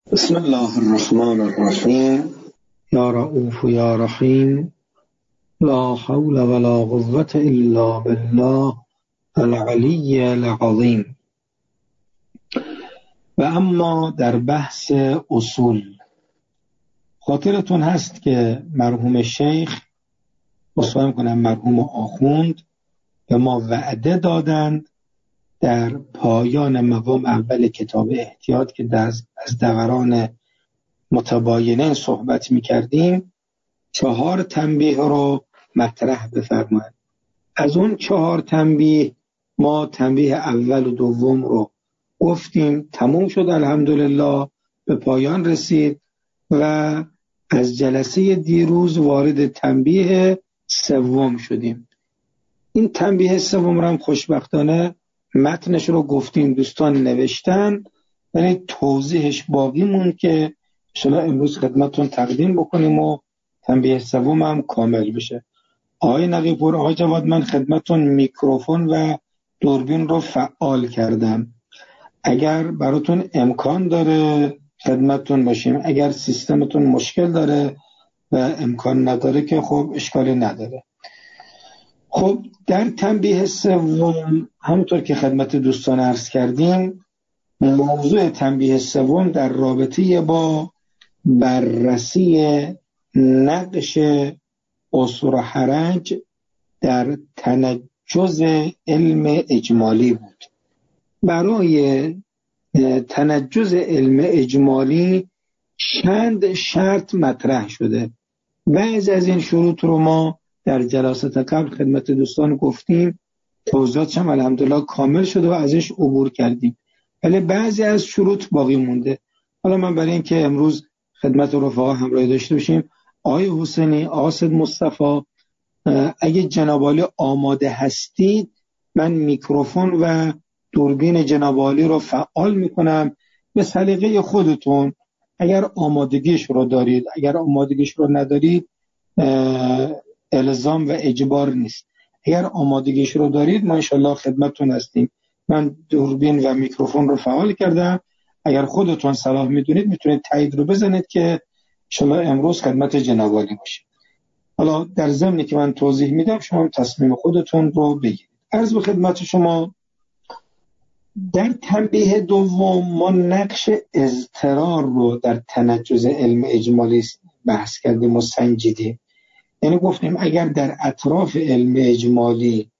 بسم الله الرحمن الرحیم. یا رؤوف یا رحیم. لا حول ولا قوة الا بالله العلی العظیم. و اما در بحث اصول، خاطرتون هست که مرحوم شیخ اصلا کنم مرحوم آخوند به ما وعده دادند در پایان مقام اول کتاب احتیاط که از دوران متباینین صحبت می کردیم 4 تنبیه رو مطرح بفرمایید. از اون 4 تنبیه ما تنبیه اول و دوم رو گفتیم، تموم شد، الحمدلله به پایان رسید و از جلسه دیروز وارد تنبیه سوم شدیم. این تنبیه سوم رو هم خوشبختانه متنش رو گفتیم، دوستان نوشتن، ولی توضیحش باقی موند که ان شاءالله امروز خدمتتون تقدیم بکنیم و تنبیه سوم هم کامل بشه. آقای نقی‌پور، آقای جواد، من خدمتتون میکروفون و دوربین رو فعال کردم. اگر براتون امکان داره خدمتتون باشیم، اگر سیستمتون مشکل داره و امکان نداره که خب اشکالی نداره. خب در تنبیه سوم همونطور که خدمت دوستان عرض کردیم، موضوع تنبیه سوم در رابطه با بررسی نقش اصول و حرج در تنجز علم اجمالی بود. برای تنجز علم اجمالی چند شرط مطرح شده. بعضی از این شروط رو ما در جلسات قبل خدمت دوستان گفتیم، توضیحاتش هم الحمدلله کامل شده و ازش عبور کردیم، ولی بعضی از شروط باقی مونده. حالا من برای این که امروز خدمت رفقا همراهی داشته باشیم، آقای حسینی، آقای مصطفی، اگه جناب عالی آماده هستید من میکروفون و دوربین جناب عالی رو فعال میکنم به سلیقه خودتون. اگر آمادگیش رو دارید، اگر آمادگیش رو ندارید الزام و اجبار نیست. اگر آمادگیش رو دارید ما انشالله خدمتتون هستیم. من دوربین و میکروفون رو فعال کردم. اگر خودتون صلاح میدونید میتونید تایید رو بزنید که انشالله امروز خدمت جناب عالی باشید. حالا در ضمنی که من توضیح میدم شما تصمیم خودتون رو بگیرید. عرض به خدمت شما، در تنبیه دوم ما نقش اضطرار رو در تنجز علم اجمالی بحث کردیم و سنجیدیم. یعنی گفتیم اگر در اطراف علم اجمالی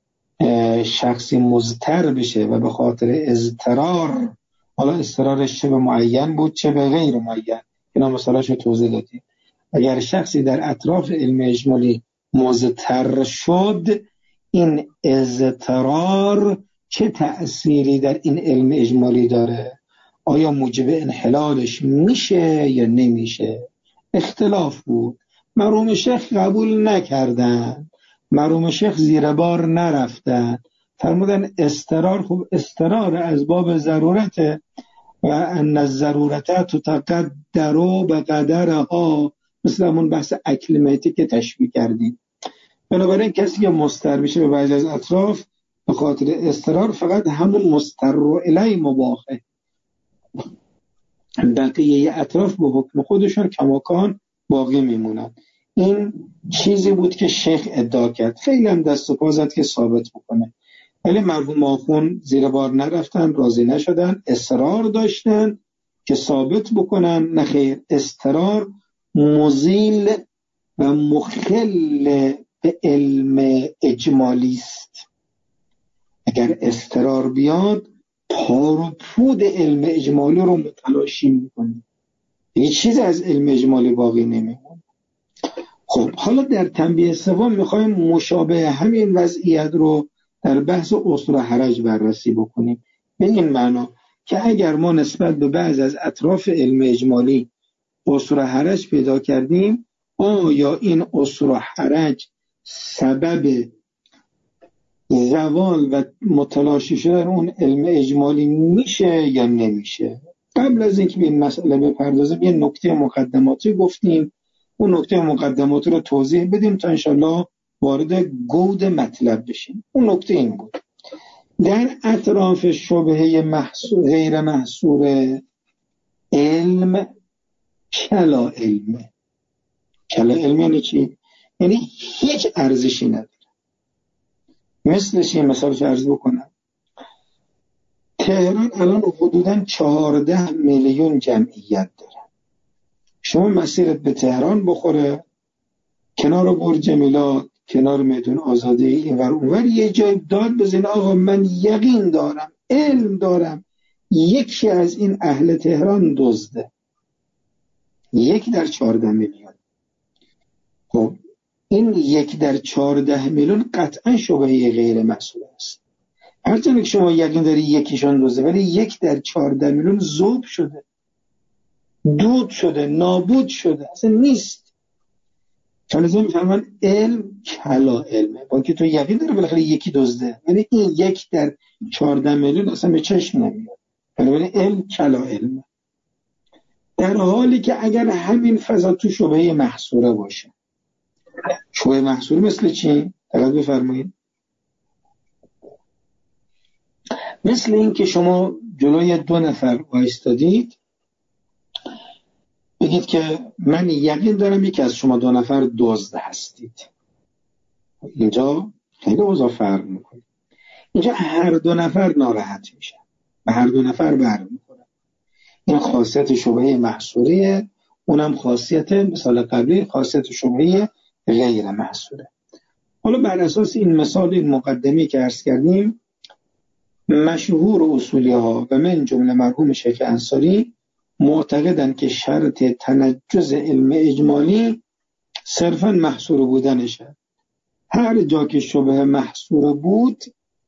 شخصی مضطر بشه و به خاطر اضطرار، حالا اضطرارش چه به معین بود چه به غیر معین، اینا مثالاشو توضیح دادیم، اگر شخصی در اطراف علم اجمالی مضطر شد، این اضطرار چه تأثیری در این علم اجمالی داره؟ آیا موجب انحلالش میشه یا نمیشه؟ اختلاف بود. مرحوم شیخ قبول نکردن، مرحوم شیخ زیر بار نرفتن، فرمودن اضطرار، خب اضطرار از باب ضرورته و ان الضرورت تقدر بقدرها، مثل همون بحث اکلیماتی که تشبیه کردیم. بنابراین کسی که مضطر میشه به بعضی از اطراف به خاطر اضطرار، فقط همون مضطر الی مباحه، بقیه اطراف به حکم خودشون کماکان باقی میمونن. این چیزی بود که شیخ ادعا کرد، خیلی هم دست و پا زد که ثابت بکنه، ولی مرحوم آخوند زیر بار نرفتن، راضی نشدن، اصرار داشتن که ثابت بکنن نخیر، اضطرار مزیل و مخل به علم اجمالی است. اگر اضطرار بیاد تار و پود علم اجمالی رو متلاشی میکنه، هیچ چیز از علم اجمالی باقی نمیمونه. خب حالا در تنبیه سوم میخوایم مشابه همین وضعیت رو در بحث اصول حرج بررسی بکنیم، به این معنا که اگر ما نسبت به بعض از اطراف علم اجمالی اصول حرج پیدا کردیم، آیا این اصول حرج سبب زوال و متلاشی شدن اون علم اجمالی میشه یا نمیشه؟ قبل از اینکه به این مسئله بپردازیم یه نکته مقدماتی گفتیم، اون نکته مقدماتی رو توضیح بدیم تا انشالله وارد گود مطلب بشیم. اون نکته این بود: در اطراف شبهه غیر محصور علم کلا علمه. کلا علم یعنی چی؟ یعنی هیچ ارزشی نداره. مثلش یه مثالش عرض بکنم. تهران الان حدوداً 14 میلیون جمعیت داره. شما مسیرت به تهران بخوره، کنار برج میلاد، کنار میدون آزادی، اینور اونور یه جای داد بزن آقا من یقین دارم، علم دارم یکی از این اهل تهران دزده. 1/14 میلیون. خب این 1/14 میلیون قطعا شبهه غیر مسئول است. هرچند که شما یقین داری یکیشون دزده، ولی 1/14 میلیون ذوب شده، دود شده، نابود شده، اصلا نیست. فلزا میفرمان علم کلا علمه. با که تو یقین داره بالاخره یکی دزده، ولی این 1/14 میلیون اصلا به چشم نمیاد. بنابراین علم کلا علمه. در حالی که اگر همین فضا تو شبهه محصوره باشه. شبهه محصوره مثل چی؟ دقت بفرمایید. مثل این که شما جلوی 2 نفر وایستادید، بگید که من یقین دارم یکی از شما 2 نفر دزد هستید. اینجا خیلی اوضاع فرق میکنه. اینجا هر 2 نفر ناراحت میشن و هر 2 نفر برمیخورن. این خاصیت شبهه محصوریه، اونم خاصیت مثال قبلی خاصیت شبهه غیر محصوره. حالا بر اساس این مثال، این مقدمی که عرض کردیم، مشهور اصولی ها و من جمله مرحوم شیخ انصاری معتقدند که شرط تنجز علم اجمالی صرفاً محصور بودنشه. هر جا که شبهه محصور بود،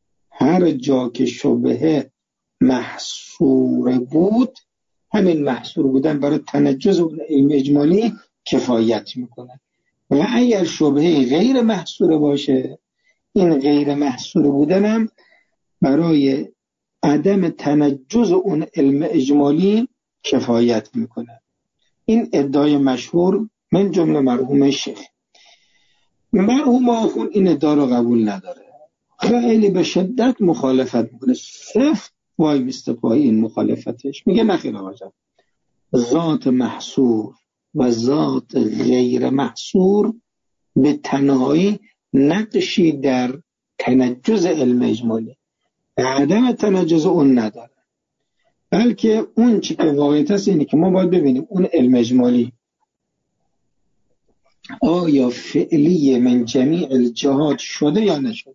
همین محصور بودن برای تنجز علم اجمالی کفایت میکنه. و اگر شبهه غیر محصور باشه، این غیر محصور بودن هم برای عدم تنجز اون علم اجمالی کفایت میکنه. این ادعای مشهور من جمله مرحوم شیخ. مرحوم آخوند این ادعا رو قبول نداره، خیلی به شدت مخالفت میکنه، صرف وای میسته پای این مخالفتش. میگه نخیر آقا جان، ذات محصور و ذات غیر محصور به تنهایی نقشی در تنجز علم اجمالی، عدم تنجز اون نداره، بلکه اون چی که واقعیت است اینه که ما باید ببینیم اون علم اجمالی آیا فعلی من جمیع الجهات شده یا نشده.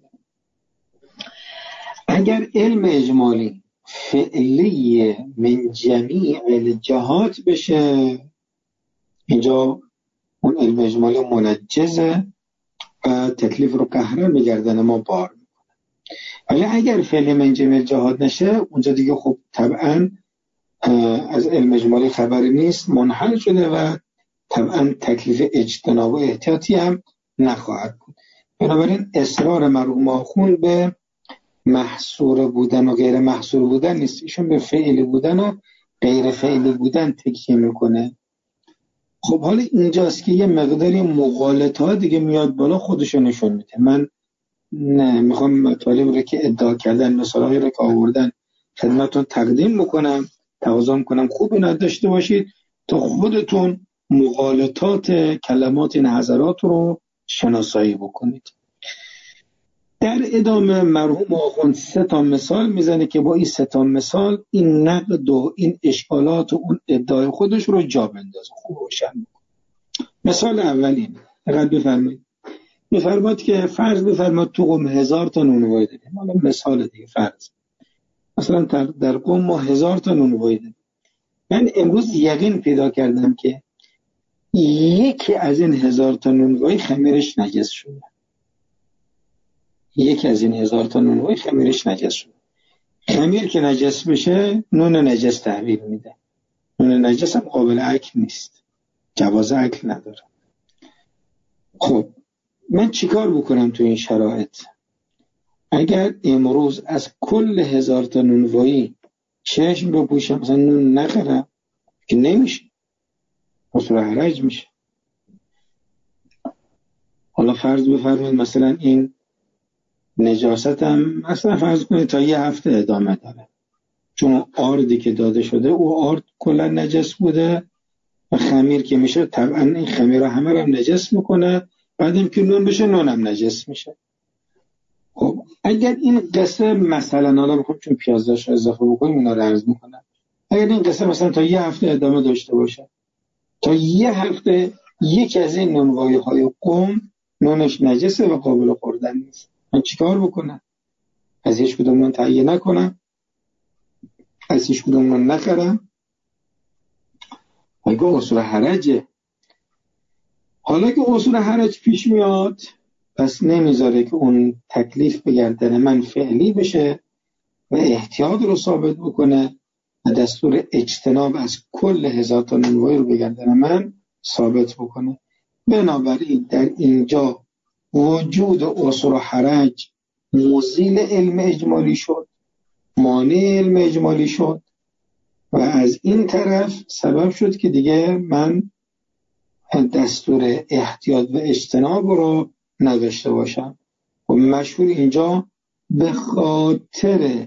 اگر علم اجمالی فعلی من جمیع الجهات بشه، اینجا اون علم اجمالی منجزه و تکلیف رو قهرن به گردن ما بار میکنه. ولی اگر فعلی من جمیع الجهات نشه، اونجا دیگه خب طبعا از علم اجمالی خبری نیست، منحل شده و طبعا تکلیف اجتناب و احتیاطی هم نخواهد بود. بنابراین اصرار مرحوم آخوند به محصور بودن و غیر محصور بودن نیست، ایشون به فعلی بودن و غیر فعلی بودن تکیه میکنه. خب حالا اینجاست که یه مقداری مغالطه دیگه میاد بالا، خودشو نشون میده. من میخوام مطالب رو که ادعا کردن، مثالی رو که آوردن خدمتتون تقدیم بکنم، تقاضا میکنم خوب اینا داشته باشید تا خودتون مغالطات کلمات این حضرات رو شناسایی بکنید. در ادامه مرحوم آخوند 3 مثال میزنه که با این 3 مثال این نقد و این اشکالات و اون ادعای خودش رو جا بندازه، خوب روشن بکنه. مثال اول اینه، دقت بفرمایید. بفرمایید که فرض بفرمایید تو قم 1000 تا نونوایی داریم. حالا مثال دیگه فرض، مثلا در قم ما 1000 تا نونوایی داریم. من امروز یقین پیدا کردم که یکی از این 1000 تا نونوایی خمیرش نجس شده. یکی از این 1000 تا نونوایی خمیرش نجس شده. خمیر که نجس بشه نون نجس تحویل میده. نون نجس هم قابل اکل نیست، جواز اکل نداره. خب من چیکار بکنم تو این شرایط؟ اگر امروز از کل 1000 تا نونوایی چشم بپوشم، مثلا نون نخرم که نمیشه، مصر حرج میشه. حالا فرض بفرمایید مثلا این نجاست هم مثلا فرض کنید تا 1 هفته ادامه داره، چون آردی که داده شده او آرد کلا نجس بوده و خمیر که میشه طبعا این خمیر رو همه رو نجس میکنه، بعدم که نون بشه نونم نجس میشه. خب اگر این قصه مثلا حالا میخوام چون پیازداش رو اضافه بکنیم اینا رو عرض میکنم، اگر این قصه مثلا تا یه هفته ادامه داشته باشه، تا یه هفته یک از این نونوایی های قم نونش نجسه و قابل خوردن نیست، من چیکار بکنم؟ از هیچ کدوم نون تهیه نکنم؟ از هیچ کدوم نون نخرم؟ اگه اصول حرجه. حالا که اصول حرج پیش میاد، پس نمیذاره که اون تکلیف به گردن من فعلی بشه و احتیاط رو ثابت بکنه و دستور اجتناب از کل هزار تا نونوایی رو به گردن من ثابت بکنه. بنابراین در اینجا وجود اصول حرج مزیل علم اجمالی شد، مانع علم اجمالی شد و از این طرف سبب شد که دیگه من دستور احتیاط و اجتناب رو نداشته باشم. و مشهور اینجا به خاطر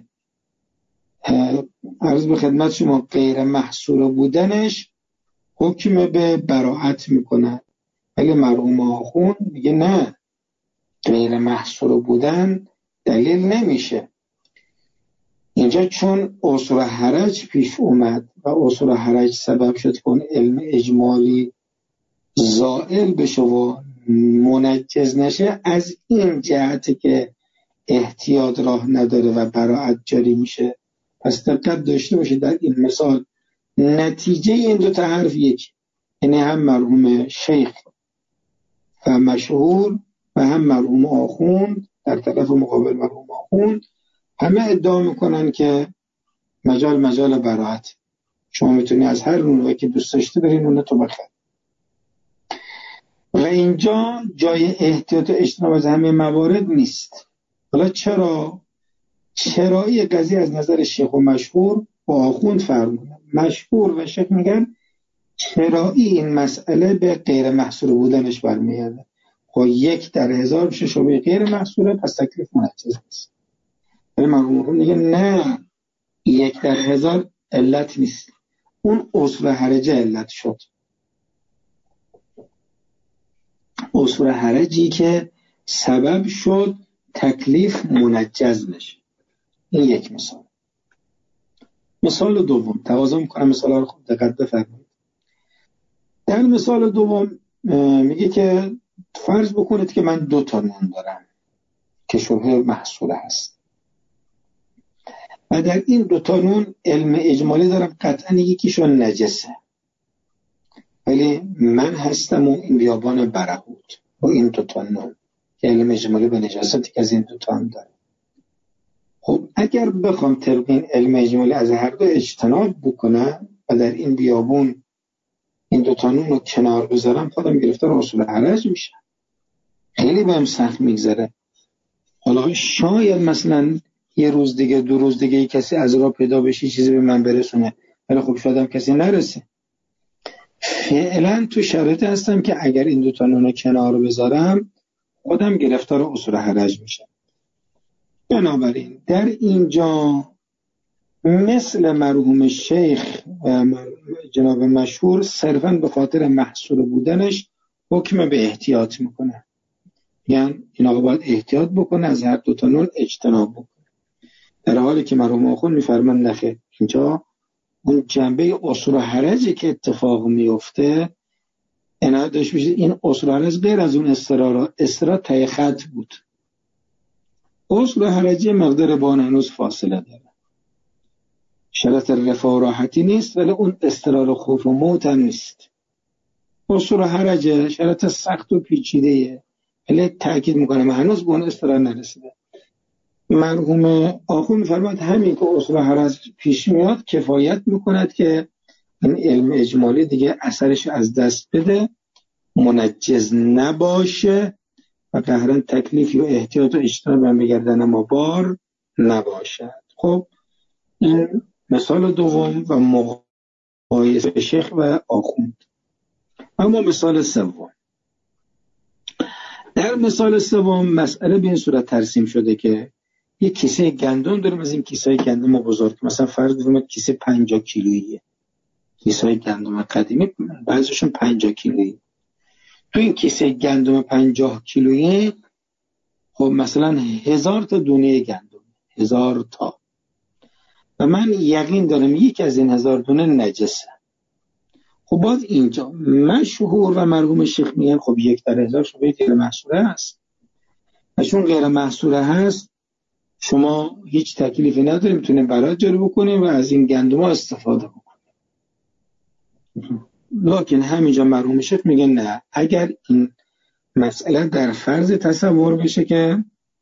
عرض به خدمت شما غیر محصور بودنش حکم به براعت میکنن، ولی مرحوم آخوند میگه نه، غیر محصور بودن دلیل نمیشه. اینجا چون اصول حرج پیش اومد و اصول حرج سبب شد که اون علم اجمالی زائل بشه و منجز نشه، از این جهت که احتیاط راه نداره و براعت جاری میشه. پس دقت داشته باشه در این مثال نتیجه این دو تا حرف یک، یعنی هم مرحوم شیخ و مشهور و هم مرحوم آخوند در طرف مقابل مرحوم آخوند همه ادعا میکنن که مجال براعت، شما میتونی از هر نونوایی که دوست داشته بری نون تو بخر. و اینجا جای احتیاط و اجتناب از همه موارد نیست. حالا چرایی قضیه از نظر شیخ و مشهور و آخوند فرق میکنه. مشهور و شیخ میگن چرایی این مسئله به غیر محصور بودنش برمیگرده. خب 1 در 1000 بشه شبیه غیر محصوره، پس تکلیف منجز نیست. ولی مرحوم میگه نه، 1 در 1000 علت نیست، اون اصول حرجه علت شد. اصول حرجی که سبب شد تکلیف منجز نشه. این یک مثال. مثال دوم، توازن میکنم مثال رو خوب دقت بفرمایید. در مثال دوم میگه که فرض بکنید که من 2 تا نون دارم که شبه محصوله هست و در این 2 تا نون علم اجمالی دارم قطعا یکیشون نجسه، ولی من هستم و این بیابان برهود با این 2 تا نون که علم اجمالی به نجاستی که از این 2 تا هم داره. خب اگر بخوام طبق این علم اجمالی از هر دو اجتناب بکنم و در این بیابون این 2 تا نون رو کنار بذارم، خودم گرفتار اصول حرج میشه، خیلی بهم سخت میگذره. حالا شاید مثلا 1 روز دیگه 2 روز دیگه کسی از راه پیدا بشه چیزی به من برسونه، ولی خب شاید هم کسی نرسه. فعلا تو شرایط هستم که اگر این 2 تا نون رو کنار بذارم خودم گرفتار اصول حرج میشم. بنابراین در اینجا مثل مرحوم شیخ و جناب مشهور صرفاً به خاطر محصور بودنش حکم به احتیاط میکنه، یعنی این آقا باید احتیاط بکنه، از هر 2 تا نون اجتناب بکنه، در حالی که مرحوم آخوند میفرمان نخیر. اینجا اون جنبه اصول حرجی که اتفاق میفته عنایت داشت میشه. این اصول حرج غیر از اون استرا تای خط بود. اصول حرجی مقدار با هنوز فاصله داره، شرط رفاه و راحتی نیست، ولی اون استرار خوف و موت هم نیست. اصول حرج شرط سخت و پیچیده‌ایه، ولی تأکید میکنم هنوز به اون استرار نرسیده. مرحوم آخوند می‌فرماید همین که اصول حرج پیش میاد کفایت میکند که این علم اجمالی دیگه اثرش از دست بده، منجز نباشه و قهرن تکلیفی و احتیاط و اجتناب به گردن ما بار نباشد. خب این مثال دوم و مقایسه شیخ و آخوند. اما مثال سوم، در مثال سوم مسئله به این صورت ترسیم شده که یه کیسه گندم داریم، از این کیسه گندم بزرگ، مثلا فرض کنید کیسه 50 کیلوییه، کیسه گندم قدیمی بعضیشون 50 کیلویی. تو این کیسه گندم 50 کیلویی خب مثلا 1000 تا دونه گندم، 1000 تا، و من یقین دارم یک از این 1000 دونه نجسه. خب باز اینجا مشهور و مرحوم شیخ میگن خب 1/1000 شما غیر محصوره هست، و چون غیر محصوره هست شما هیچ تکلیفی نداری، میتونیم برات جاری بکنیم و از این گندم ها استفاده بکنیم. لکن همینجا مرحوم شیخ میگن نه، اگر این مسئله در فرض تصور بشه که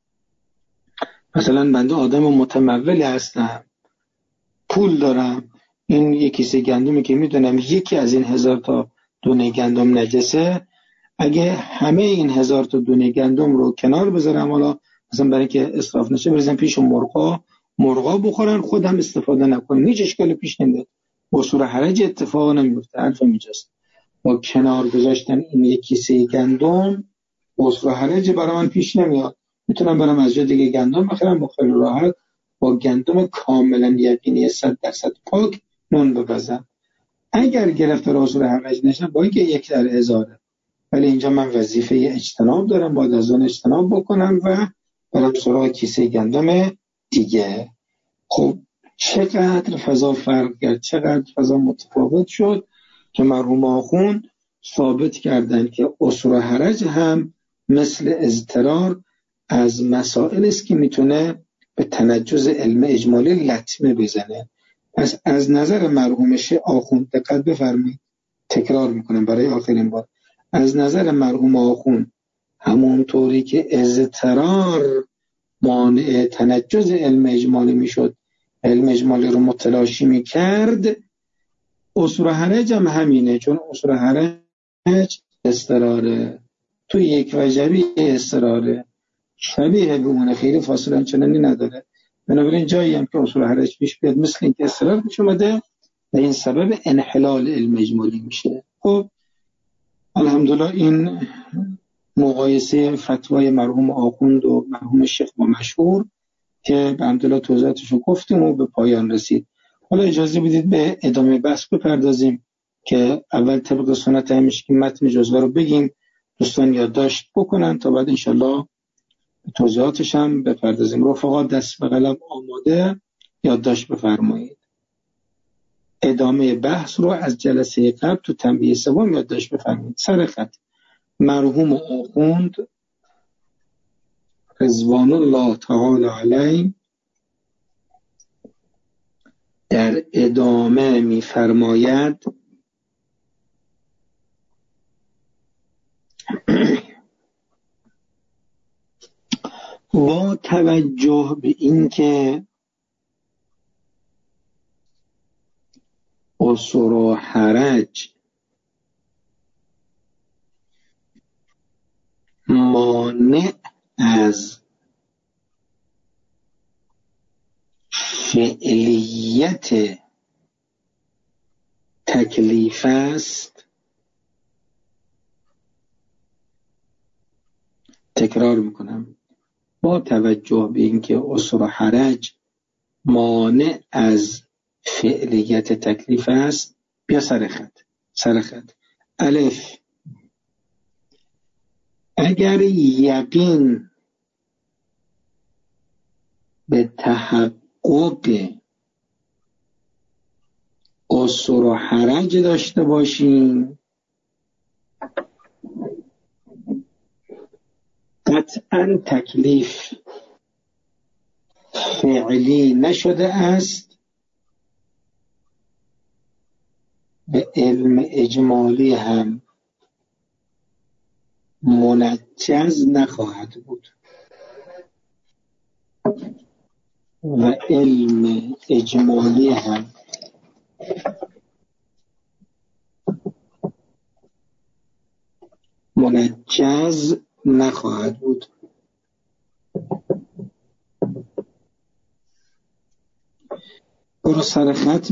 مثلا بنده آدم متمولی هستم، پول دارم، این یک کیسه گندمی که میدونم یکی از این 1000 تا دونه گندم نجسه، اگه همه این 1000 تا دونه گندم رو کنار بذارم، حالا مثلا برای اینکه اسراف نشه بریزم پیش مرغا بخورن، خودم استفاده نکنم، هیچ اشکالی پیش نمیاد، اصول حرج اتفاق نمیفته. حرف اینجاست با کنار گذاشتن این یک کیسه گندم اصول حرج برای من پیش نمیاد، میتونم برم از جای دیگه گندم بخرم با خیلی راحت، با گندم کاملا یقینی 100% پاک نون بپزم. اگر گرفتار اصول حرج نشم با اینکه 1/1000، ولی اینجا من وظیفه اجتناب دارم، باید از اون اجتناب بکنم و برم سراغ کیسه گندم دیگه. خب چقدر فضا فرق کرد، چقدر فضا متفاوت شد که مرحوم آخوند ثابت کردن که اصول حرج هم مثل اضطرار از مسائل است که میتونه به تنجز علم اجمالی لطمه بزنه. پس از نظر مرحوم آخوند، دقت بفرمایید تکرار میکنم برای آخرین بار، از نظر مرحوم آخوند همونطوری که اضطرار مانع تنجز علم اجمالی میشد، علم اجمالی رو متلاشی میکرد، اصول حرج هم همینه، چون اصول حرج اضطراره، تو یک وجبی اضطراره، شبیه به اون، خیلی فاصله چنانی نداره. بنابراین جایی هم که اصول حرج پیش بیاد مثل این که اضطرار پیش اومده و این سبب انحلال علم اجمالی میشه. خب الحمدلله این مقایسه فتوای مرحوم آخوند و مرحوم شیخ با مشهور که به الحمدلله توضیحاتش رو گفتیم و به پایان رسید. حالا اجازه بدید به ادامه بحث بپردازیم که اول طبق سنت همیشه که متن جزوه رو بگیم، دوستان یادداشت بکنن تا بعد انشالله توضیحاتش هم بپردازیم. رفقا دست به قلم آماده، یادداشت بفرمایید. ادامه بحث رو از جلسه قبل تو تنبیه سوم یادداشت بفرمایید. سر خط مرحوم آخوند رضوان الله تعالی علیه در ادامه می‌فرماید با توجه به اینکه اصول و حرج مانع از فعلیت تکلیف است، تکرار میکنم، با توجه به اینکه اصول و حرج مانع از فعلیت تکلیف است، بیا سر خط الف، اگر یقین به تحقق اصول و حرج داشته باشیم، قطعا تکلیف فعلی نشده است، به علم اجمالی هم منجز نخواهد بود و علم اجمالی هم منجز نخواهد بود. برو سر خط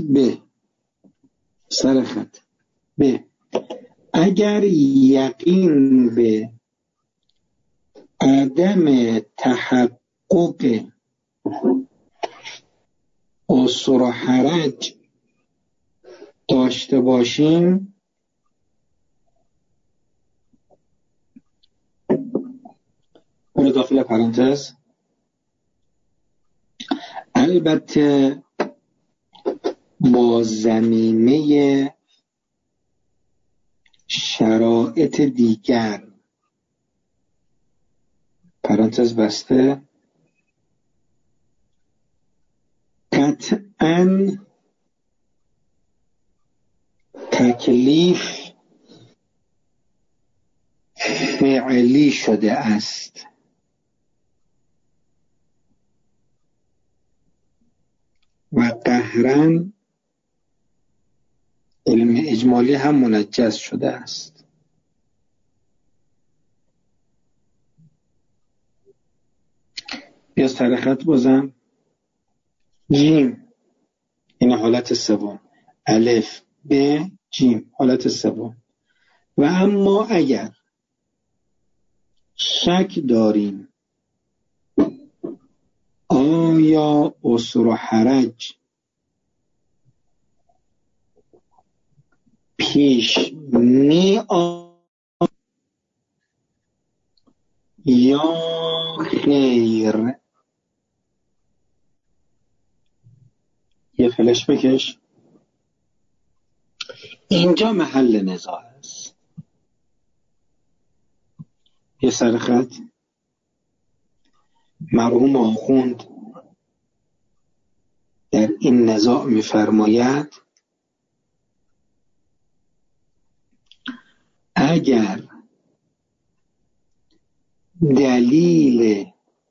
ب، اگر یقین به عدم تحقق عسر و حرج داشته باشیم برو داخل پرانتز، البته با زمینه شرایط دیگر، پرانتز بسته، قطعاً تکلیف فعلی شده است. و قهرن علم اجمالی هم منجز شده است. بیا سر خط بازم. جیم این حالت سوم، الف ب جیم حالت سوم. و اما اگر شک داریم آیا عسر و حرج پیش می یا خیر، یه فلش بکش، اینجا محل نزاع است. یه سر خط. مرحوم آخوند در این نزاع می‌فرماید اگر دلیل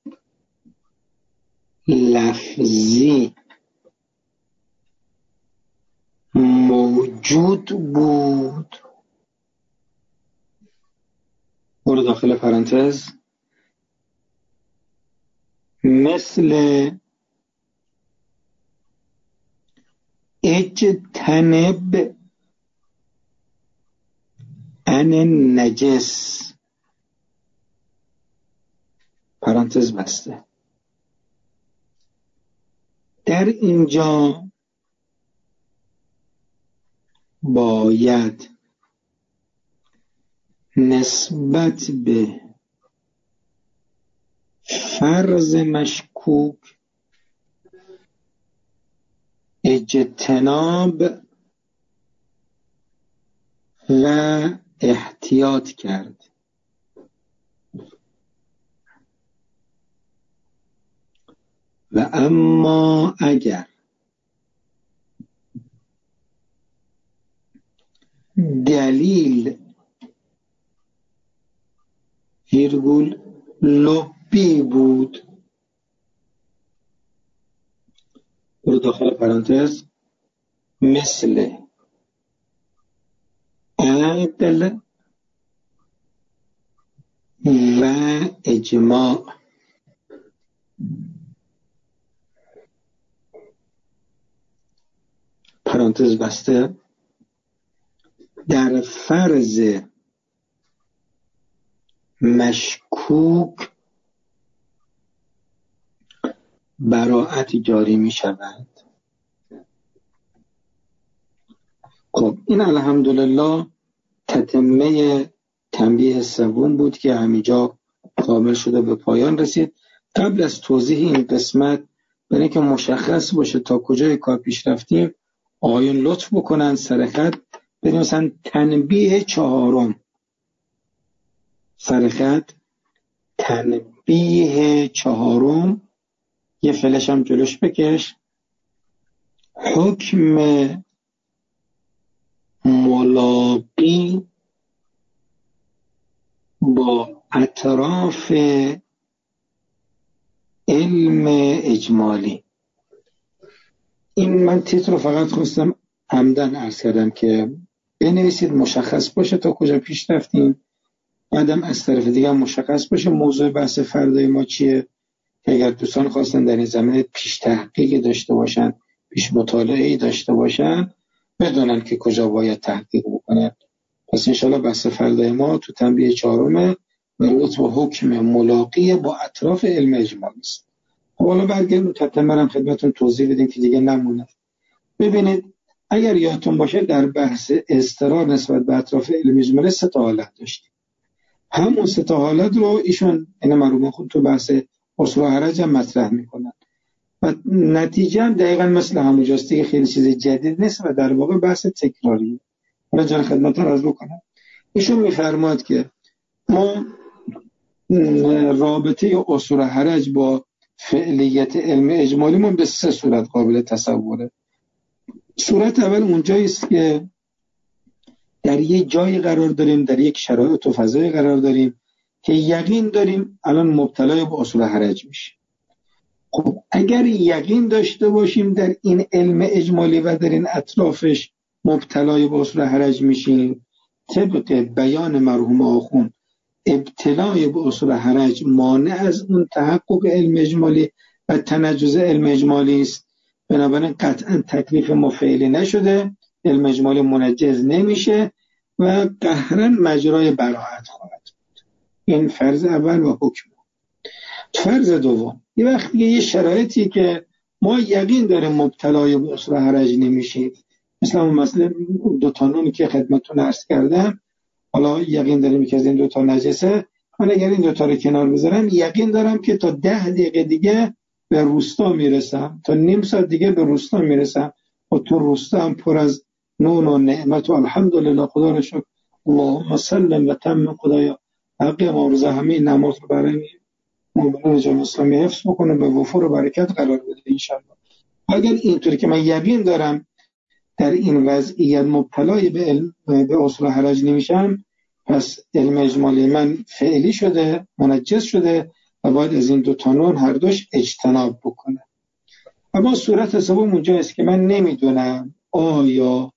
لفظی موجود بود، برو داخل پرانتز، مثل اجتنب عن النجس، پرانتز بسته. در اینجا باید نسبت به فرض مشکوک اجتناب و احتیاط کرد. و اما اگر دلیل لبی بود، برو داخل پرانتز، مثل عقل و اجماع، پرانتز بسته، در فرض مشکوک براءت جاری می شود. خب این الحمدلله تتمه تنبیه سوم بود که همینجا کامل شده به پایان رسید. قبل از توضیح این قسمت برای اینکه مشخص باشه تا کجای کار پیش رفتیم، آقایون لطف بکنن سر خط بریم مثلا تنبیه چهارم، سر خط تنبیه چهارم، یه فلش هم جلوش بکش. حکم ملاقی با اطراف علم اجمالی. این من تیتر رو فقط خواستم عمدن عرض کردم که بنویسید مشخص باشه تا کجا پیش رفتیم، بعدم از طرف دیگه مشخص باشه موضوع بحث فردای ما چیه، که اگر دوستان خواستن در این زمینه پیش تحقیق داشته باشن، پیش مطالعه داشته باشن، بدونن که کجا باید تحقیق بکنن. پس انشالله بحث فردای ما تو تنبیه چهارم مربوط به حکم ملاقی با اطراف علم اجمالی است. حالا برگردیم تتمرم خدمتون توضیح بدیم که دیگه نمونه. ببینید اگر یادتون باشه در بحث اضطرار نسبت به اطراف علم اجمالی 3 حالت داشتیم. همون 3 حالت رو ایشون این مرحوم خود تو بحث اصول حرج هم مطرح میکنن و نتیجه هم دقیقا مثل همونجاست دیگه، خیلی چیز جدید نیست و در واقع بحث تکراریه. حالا جان خدمتتون عرض بکنم. ایشون میفرماد که ما رابطه اصول حرج با فعلیت علم اجمالیمون به 3 صورت قابل تصوره. صورت اول اونجایی است که در یک جایی قرار داریم، در یک شرایط و فضای قرار داریم که یقین داریم الان مبتلای به اصول حرج میشه. خب اگر یقین داشته باشیم در این علم اجمالی و در این اطرافش مبتلای به اصول حرج میشیم، طبق بیان مرحوم آخوند ابتلای به اصول حرج مانع از اون تحقق علم اجمالی و تنجز علم اجمالی است، بنابراین قطعا تکلیف ما فعلی نشده، علم اجمالی منجز نمیشه و قهرا مجرای براءت خواهد بود. این فرض اول و حکم. فرض دوم، یه وقتی یه شرایطی که ما یقین داریم مبتلای به اصول حرج نمیشیم، مثلا 2 نونی که خدمتتون عرض کردم، حالا یقین داریم که از این 2 نجسه، من اگر این 2 رو کنار بذارم یقین دارم که تا 10 دقیقه دیگه به روستا میرسم، تا نیم ساعت دیگه به روستا میرسم و تو روستا هم پر از نون و نعمت و الحمدلله، خدا رو شکر، اللهم سلم و تم، خدایا حق ما روز همه نماز رو برای مؤمنان جمع اسلامی حفظ بکنه، به وفور و برکت قرار بده انشاءالله. اگر اینطوری که من یقین دارم در این وضعیت مبتلای به اصول حرج نمیشم، پس علم اجمالی من فعلی شده، منجز شده و باید از این 2 نون هر دوش اجتناب بکنه. اما صورت سوم اونجاست که من نمیدونم آیا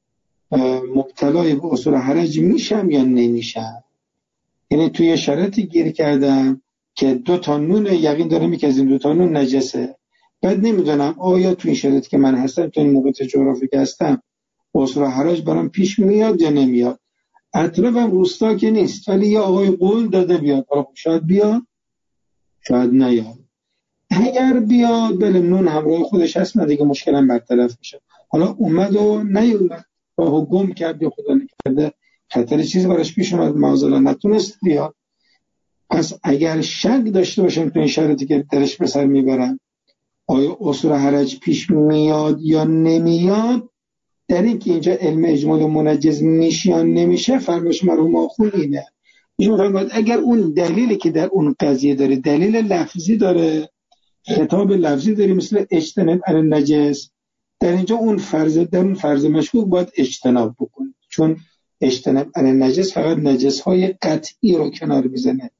مبتلای به اصول حرج میشم یا نمیشم. یعنی توی شرایطی گیر کردم که 2 نون یقین دارم که از این 2 نون نجسه، بعد نمیدونم آیا توی این شرایطی که من هستم، توی این موقعیت جغرافیایی که هستم، اصول حرج برام پیش میاد یا نمیاد. اطرافم روستا که نیست، ولی یه آقای قول داده بیاد، شاید بیاد شاید نیاد. اگر بیاد بله نون همراه خودش هست، من دیگه مشکلم برطرف میشه. حالا اومد و نیومد، راهو گم کرد یا خدا نکرده خطر چیزی براش پیش اومد، معاذالله نتونست بیاد. پس اگر شک داشته باشم تو این شرایطی که درش به سر میبرم آیا اصول حرج پیش میاد یا نمیاد، در این که اینجا علم اجمالی منجز میشه یا نمیشه، فرمایش مرحوم آخوند اینه. ایشون فرمود اگر اون دلیلی که در اون قضیه داره دلیل لفظی داره، خطاب لفظی داره، مثل اجتناب علی النجس، در اینجا اون فرض مشکوک باید اجتناب بکنه، چون اجتناب علی النجس فقط نجس‌های قطعی رو کنار میزنه،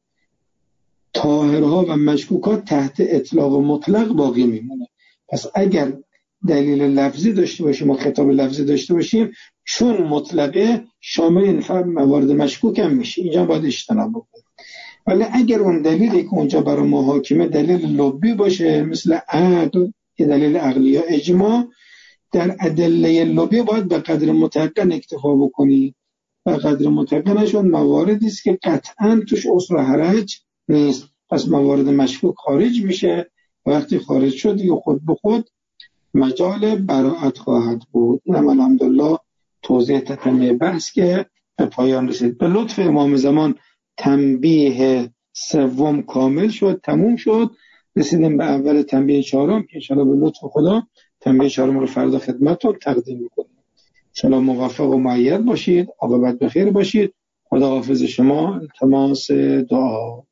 طاهرها و مشکوکات تحت اطلاق و مطلق باقی میمونه. پس اگر دلیل لفظی داشته باشیم و خطاب لفظی داشته باشیم، چون مطلقه شامل این موارد مشکوک هم میشه، اینجا باید اجتناب بکنیم. ولی اگر اون دلیلی که اونجا برای ما حاکمه دلیل لبی باشه، مثل عقل، که دلیل عقلی یا اجماع، در ادله لبی باید به قدر متقن اکتفا بکنی و قدر متقنشون مواردی است که قطعا توش اصل حرج نیست، پس موارد مشکوک خارج میشه. وقتی خارج شد دیگه خود به خود مجال براءت خواهد بود. اینم الحمدلله توضیح تتمه بحث که به پایان رسید. به لطف امام زمان تنبیه سوم کامل شد، تموم شد، رسیدیم به اول تنبیه 4 که انشاءالله به لطف خدا تنبیه 4 رو فردا خدمتتون تقدیم میکنیم. انشاءالله موفق و مؤید باشید، عاقبت بخیر باشید. خدا حافظ شما. التماس دعا.